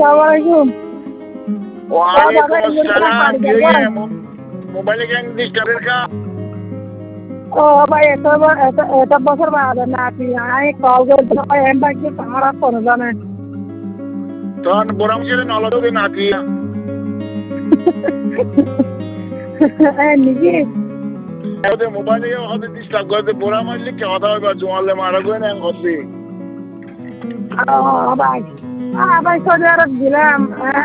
Assalamualaikum. Waalaikumsalam. Iya, mobilnya yang disturb ka? Oh, ভাই এটা বছর বাদে না আপনি আই কল করতে ভাই এম ভাই কি আমার ফোন জানে তখন বরাম ছেলে নলদ দিন নাকি নিজে ওদের মোবাইলে হতে ডিস্টার্ব করতে বরাম আসলে কি কথা হবে জোয়ালে মারা গো না করতে ভাই ভাই সৌদি আরব দিলাম